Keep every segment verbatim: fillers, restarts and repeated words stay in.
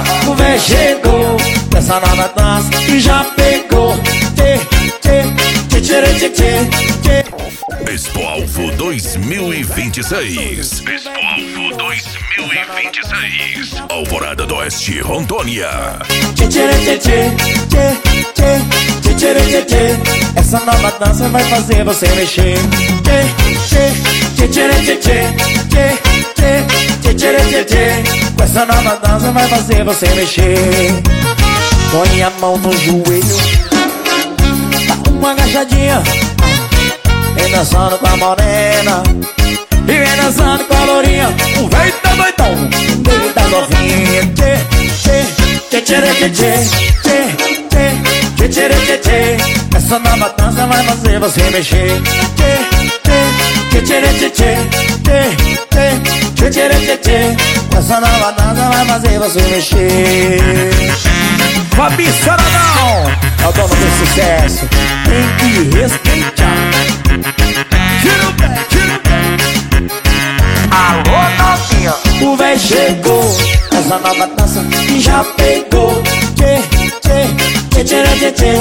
O véi chegou dessa nova dança e já pegou. Tchê, tchê, tchê, tchê, tchê, tchê. Expo Alvo dois mil e vinte e seis. Expo Alvo dois mil e vinte e seis. Alvorada do Oeste, Rondônia. Tchê, tchê, tchê, tchê, tchê, tchê, tchê, tchê, tchê. Essa nova dança vai fazer você mexer. Tchê, tchê, tchê, tchê, tchê, tchê, tchê, tchê, tchê, tchê. Com essa nova dança vai fazer você mexer. Põe a mão no joelho, dá uma agachadinha, vem dançando com a morena e vem dançando com a lourinha. O véi tá doidão, o véi tá novinha. Tchê, tchê, tchê, tchê, tchê, tchê, tchê, tchê, tchê, tchê. Essa nova dança vai fazer você mexer. Tchê, tchê, tchê, tchê, tchê, tchê, tchê, tchê, tchê, tchê. Essa nova dança vai fazer você mexer. Fabi Saradão é o dono do sucesso, tem que respeitar. Tira o pé, tira o pé. Alô, novinha. O véi chegou, essa nova dança e já pegou. Tchê, tchê, tchê, tchê, tchê, tchê,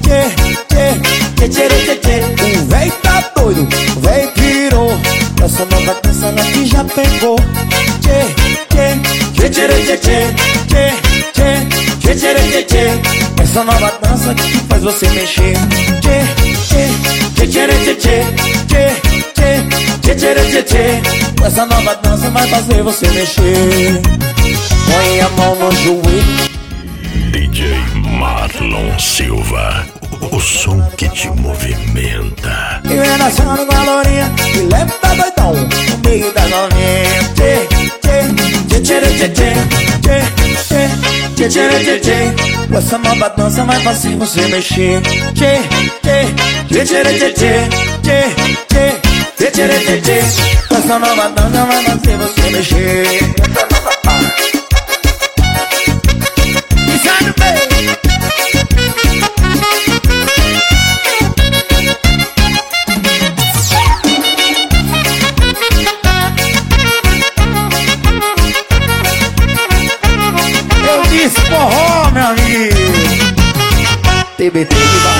tchê, tchê, tchê, tchê. O véi tá doido, o véi pirou. Essa nova dança ela que já pegou. Tchê, tchê, tchê, tchê, tchê, tchê, tchê, tchê, tchê, tchê. Essa nova dança que faz você mexer. Tchê, tchê, tchê, tchê, tchê, tchê, tchê, tchê, tchê, tchê. Essa nova dança vai fazer você mexer. Põe a mão no joelho. D J Marlon Silva, o som que te movimenta. E vem dançando com a lourinha e leva tá doidão no meio da novinha. Tchê, tchê, tchê, tchê, tchê, tchê, tchê, tchê, tchê, tchê. Essa nova dança vai fazer você mexer. Tchê, tchê, tchê, tchê, tchê, tchê, tchê, tchê, tchê, tchê, tchê. Essa nova dança vai fazer você mexer. E sai do meio. Forró, meu amigo. T B T de